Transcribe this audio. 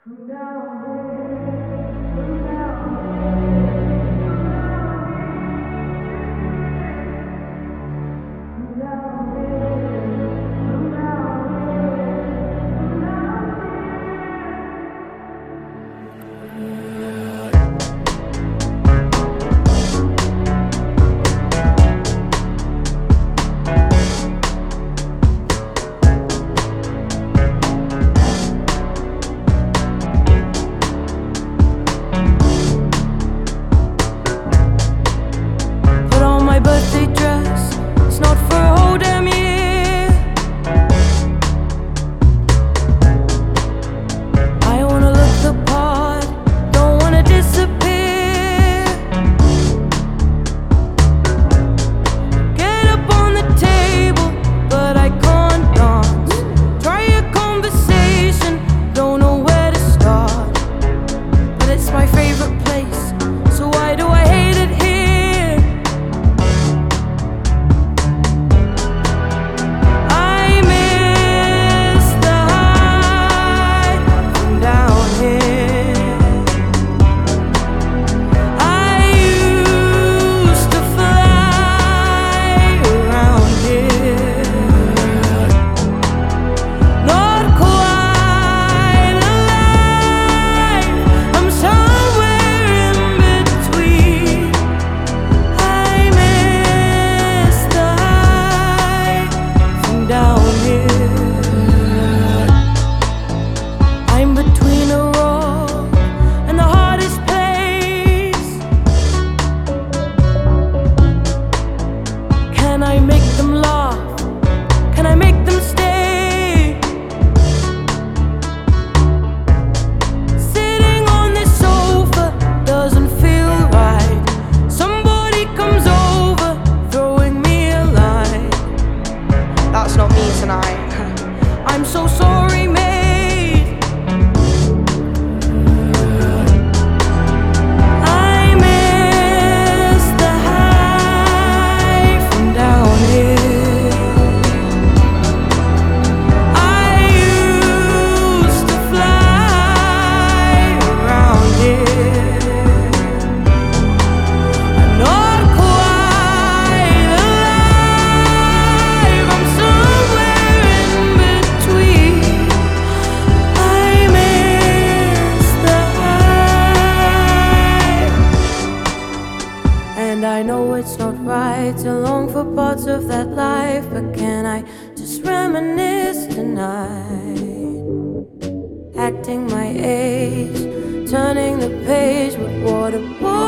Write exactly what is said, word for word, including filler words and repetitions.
From down here, from down here, from down here, from Put on my birthday dress, it's not for a whole damn year. I wanna look the part, don't wanna disappear. Get up on the table, but I can't dance. Try a conversation, don't know where to start. But it's my favorite place, so why do I hate it here? I miss the high from down here. I used to fly around here. Not quite alive, I'm somewhere in between. I miss the high from down here. I'm between a rock and the hardest place. Can I make them laugh? Can I make them stay? Sitting on this sofa doesn't feel right. Somebody comes over, throwing me a line. That's not me tonight. I'm so sorry, mate. I miss the high from down here. I used to fly around here. I'm not quite alive, I'm somewhere in between. I miss the high. And I know it's not right to long for parts of that life, but can I just reminisce tonight? Acting my age, turning the page, but what a bore.